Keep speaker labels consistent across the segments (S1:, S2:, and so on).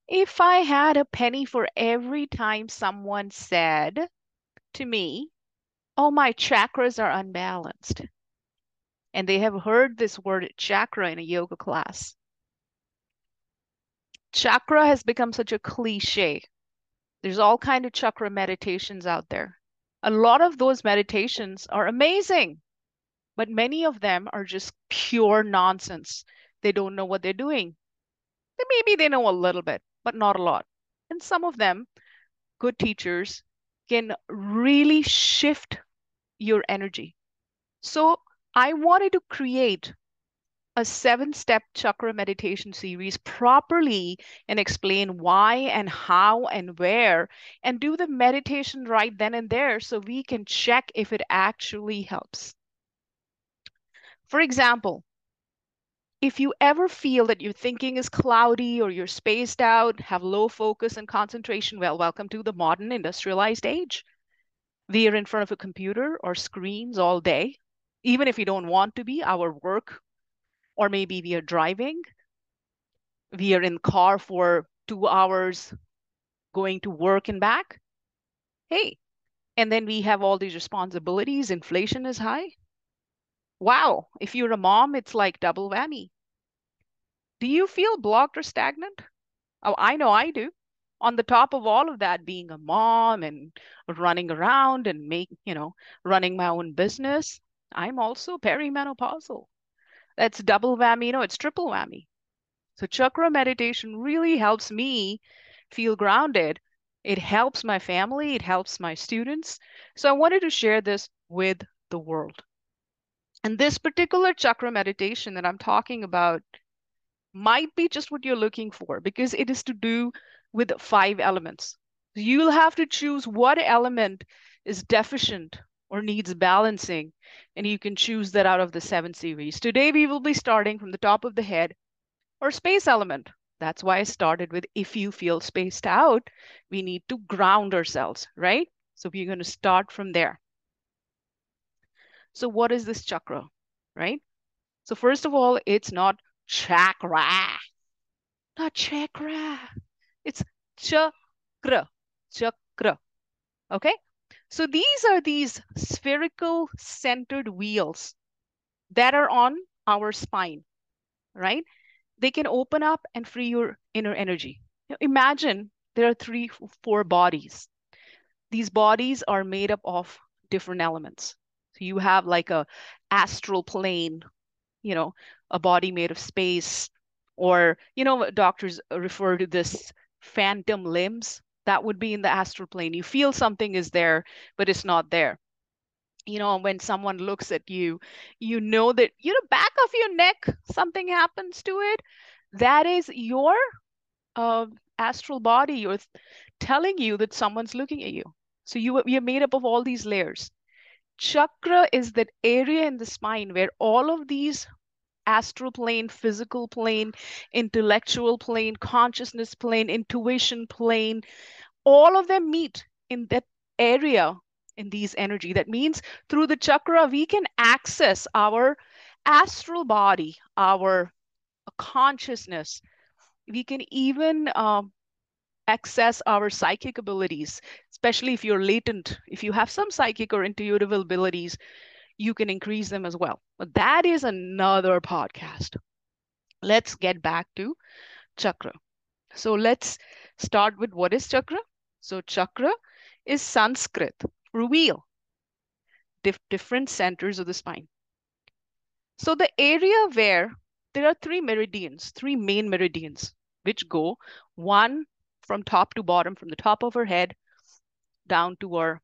S1: If I had a penny for every time someone said to me, oh, my chakras are unbalanced, and they have heard this word chakra in a yoga class. Chakra has become such a cliche. There's all kind of chakra meditations out there. A lot of those meditations are amazing, but many of them are just pure nonsense. They don't know what they're doing. Maybe they know a little bit, but not a lot. And some of them, good teachers, can really shift your energy. So I wanted to create a 7-step chakra meditation series properly and explain why and how and where and do the meditation right then and there so we can check if it actually helps. For example, if you ever feel that your thinking is cloudy or you're spaced out, have low focus and concentration, well, welcome to the modern industrialized age. We are in front of a computer or screens all day, even if we don't want to be, our work, or maybe we are driving, we are in car for 2 hours going to work and back. Hey, and then we have all these responsibilities. Inflation is high. Wow, if you're a mom, it's like double whammy. Do you feel blocked or stagnant? Oh, I know I do. On the top of all of that, being a mom and running around and running my own business, I'm also perimenopausal. That's double whammy. No, it's triple whammy. So chakra meditation really helps me feel grounded. It helps my family, it helps my students. So I wanted to share this with the world. And this particular chakra meditation that I'm talking about might be just what you're looking for because it is to do with 5 elements. You'll have to choose what element is deficient or needs balancing, and you can choose that out of the 7 series. Today, we will be starting from the top of the head or space element. That's why I started with if you feel spaced out, we need to ground ourselves, right? So we're going to start from there. So what is this chakra, right? So first of all, it's not chakra, not chakra. It's chakra, chakra. Okay. So these are these spherical centered wheels that are on our spine, right? They can open up and free your inner energy. Imagine there are 3, 4 bodies. These bodies are made up of different elements. So you have like a astral plane, you know, a body made of space, or, doctors refer to this phantom limbs. That would be in the astral plane. You feel something is there, but it's not there. When someone looks at you, you know that, back of your neck, something happens to it. That is your uh, astral body. You're telling you that someone's looking at you. So you're made up of all these layers. Chakra is that area in the spine where all of these astral plane, physical plane, intellectual plane, consciousness plane, intuition plane, all of them meet in that area in these energy. That means through the chakra, we can access our astral body, our consciousness. We can even access our psychic abilities, especially if you're latent. If you have some psychic or intuitive abilities, you can increase them as well. But that is another podcast. Let's get back to chakra. So let's start with what is chakra. So chakra is Sanskrit for wheel, different centers of the spine. So the area where there are 3 meridians, 3 main meridians, which go one from top to bottom, from the top of our head down to our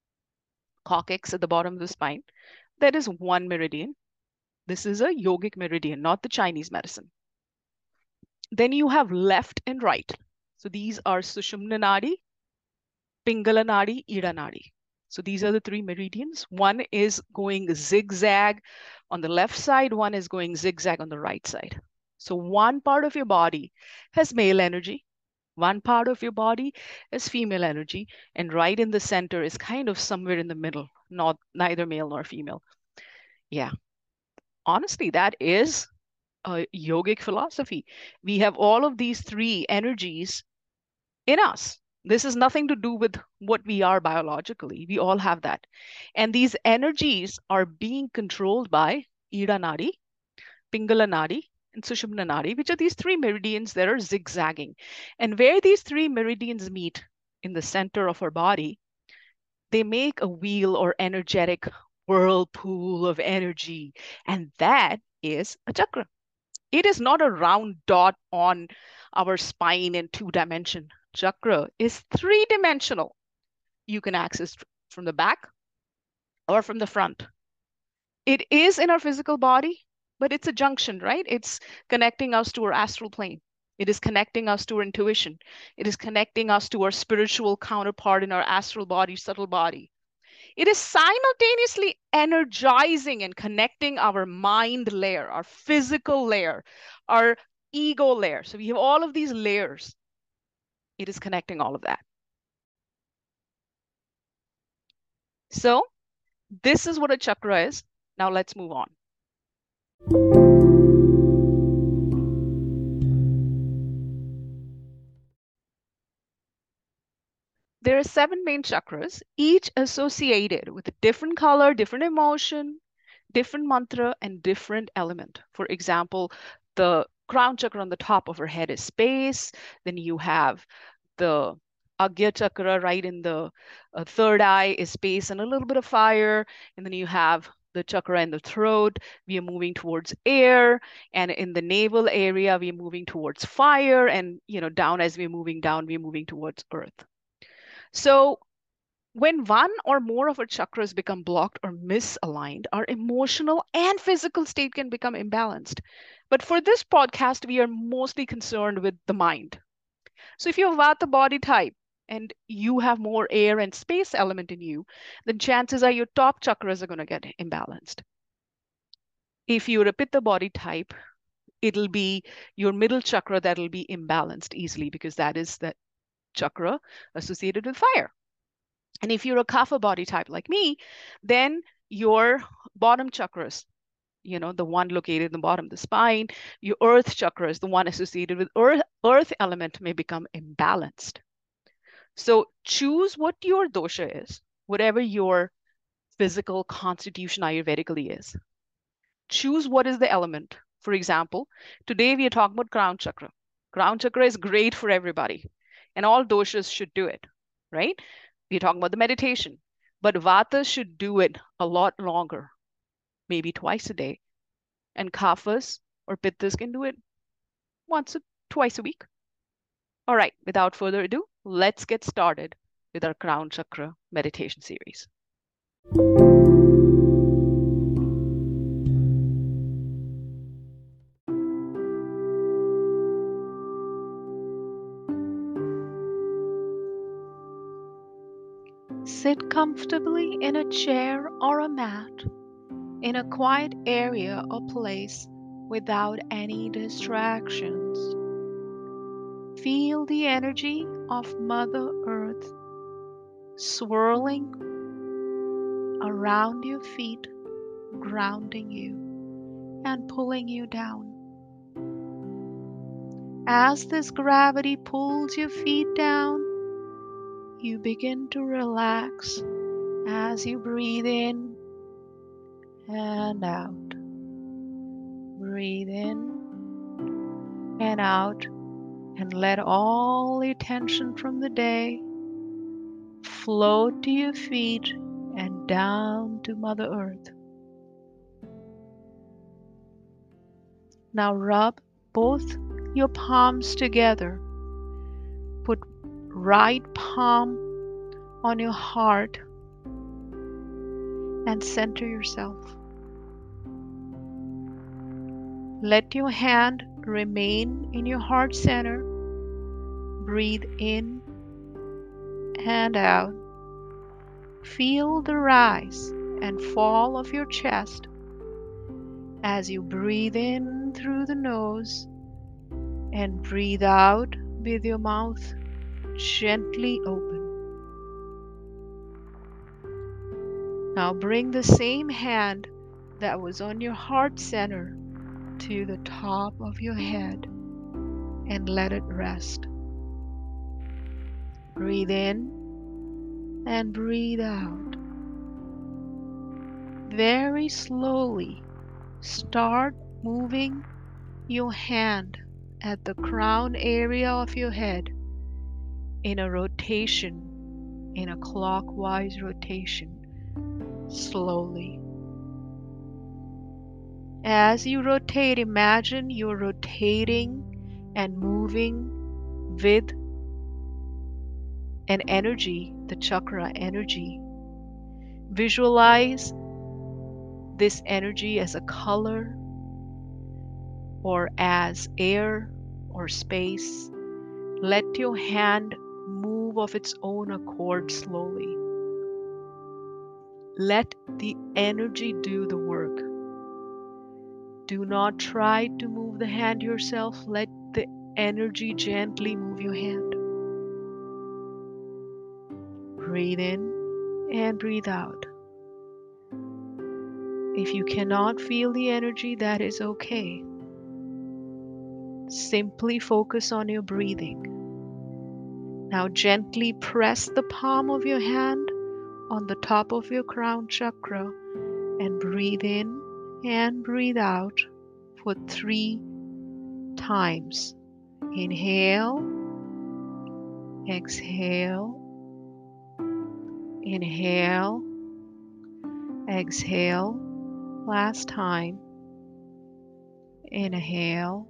S1: coccyx at the bottom of the spine. That is one meridian. This is a yogic meridian, not the Chinese medicine. Then you have left and right. So these are Sushumna Nadi, Pingala Nadi, Ida Nadi. So these are the 3 meridians. One is going zigzag on the left side, one is going zigzag on the right side. So one part of your body has male energy, one part of your body is female energy, and right in the center is kind of somewhere in the middle, not neither male nor female. Yeah, honestly, that is a yogic philosophy. We have all of these three energies in us. This is nothing to do with what we are biologically. We all have that. And these energies are being controlled by Ida Nadi, Pingala Nadi, and Sushumna Nadi, which are these three meridians that are zigzagging. And where these three meridians meet in the center of our body, they make a wheel or energetic whirlpool of energy. And that is a chakra. It is not a round dot on our spine in 2 dimension. Chakra is 3 dimensional. You can access from the back or from the front. It is in our physical body, but it's a junction, right? It's connecting us to our astral plane. It is connecting us to our intuition. It is connecting us to our spiritual counterpart in our astral body, subtle body. It is simultaneously energizing and connecting our mind layer, our physical layer, our ego layer. So we have all of these layers. It is connecting all of that. So this is what a chakra is. Now let's move on. There are 7 main chakras, each associated with a different color, different emotion, different mantra, and different element. For example, the crown chakra on the top of her head is space. Then you have the Agya chakra right in the third eye is space and a little bit of fire. And then you have the chakra in the throat. We are moving towards air. And in the navel area, we are moving towards fire. And, down as we're moving down, we're moving towards earth. So when one or more of our chakras become blocked or misaligned, our emotional and physical state can become imbalanced. But for this podcast, we are mostly concerned with the mind. So if you have Vata body type and you have more air and space element in you, then chances are your top chakras are going to get imbalanced. If you're a Pitta body type, it'll be your middle chakra that'll be imbalanced easily because that is that chakra associated with fire. And if you're a Kapha body type like me, then your bottom chakras, the one located in the bottom of the spine, your earth chakras, the one associated with earth element may become imbalanced. So choose what your dosha is, whatever your physical constitution Ayurvedically is. Choose what is the element. For example, today we are talking about crown chakra. Crown chakra is great for everybody, and all doshas should do it, right? We're talking about the meditation, but Vata should do it a lot longer, maybe twice a day. And Kaphas or Pittas can do it twice a week. All right, without further ado, let's get started with our crown chakra meditation series. Sit comfortably in a chair or a mat in a quiet area or place without any distractions. Feel the energy of Mother Earth swirling around your feet, grounding you and pulling you down. As this gravity pulls your feet down, you begin to relax as you breathe in and out. Breathe in and out, and let all the tension from the day float to your feet and down to Mother Earth. Now rub both your palms together. Put right palm on your heart and center yourself. Let your hand remain in your heart center. Breathe in and out. Feel the rise and fall of your chest as you breathe in through the nose and breathe out with your mouth gently open. Now bring the same hand that was on your heart center to the top of your head and let it rest. Breathe in and breathe out. Very slowly start moving your hand at the crown area of your head in a rotation, in a clockwise rotation, slowly. As you rotate, imagine you're rotating and moving with an energy, the chakra energy. Visualize this energy as a color or as air or space. Let your hand move of its own accord slowly. Let the energy do the work. Do not try to move the hand yourself. Let the energy gently move your hand. Breathe in and breathe out. If you cannot feel the energy, that is okay. Simply focus on your breathing. Now gently press the palm of your hand on the top of your crown chakra and breathe in and breathe out for 3 times. Inhale, exhale, inhale, exhale. Last time. Inhale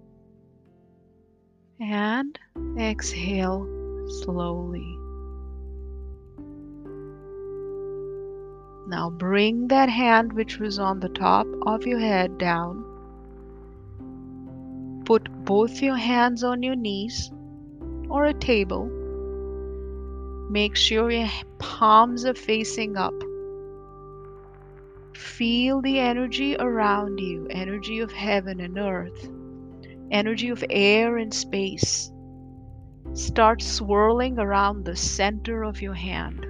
S1: and exhale slowly. Now bring that hand which was on the top of your head down. Put both your hands on your knees or a table. Make sure your palms are facing up. Feel the energy around you, energy of heaven and earth, energy of air and space. Start swirling around the center of your hand.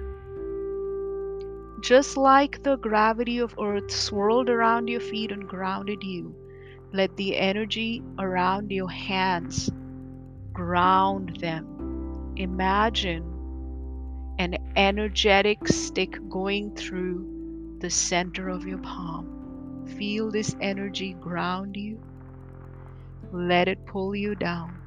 S1: Just like the gravity of earth swirled around your feet and grounded you, let the energy around your hands ground them. Imagine an energetic stick going through the center of your palm. Feel this energy ground you. Let it pull you down.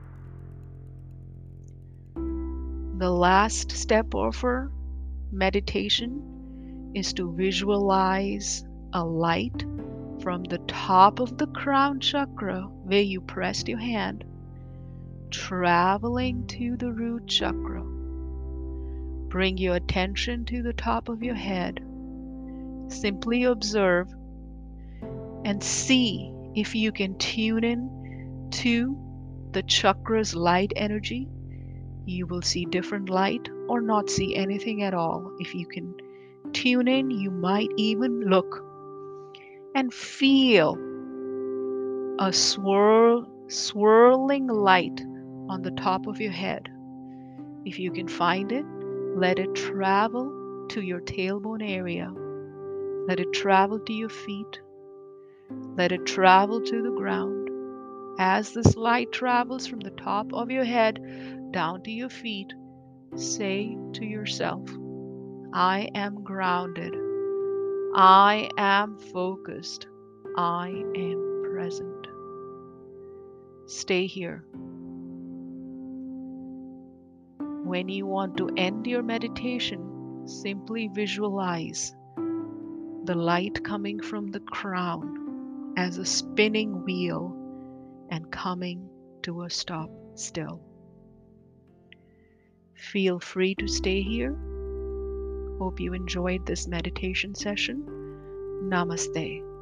S1: The last step of our meditation is to visualize a light from the top of the crown chakra where you pressed your hand, traveling to the root chakra. Bring your attention to the top of your head. Simply observe and see if you can tune in to the chakra's light energy. You will see different light or not see anything at all. If you can tune in, you might even look and feel a swirling light on the top of your head. If you can find it, let it travel to your tailbone area. Let it travel to your feet. Let it travel to the ground. As this light travels from the top of your head down to your feet, say to yourself, I am grounded. I am focused. I am present. Stay here. When you want to end your meditation, simply visualize the light coming from the crown as a spinning wheel and coming to a stop still. Feel free to stay here. Hope you enjoyed this meditation session. Namaste.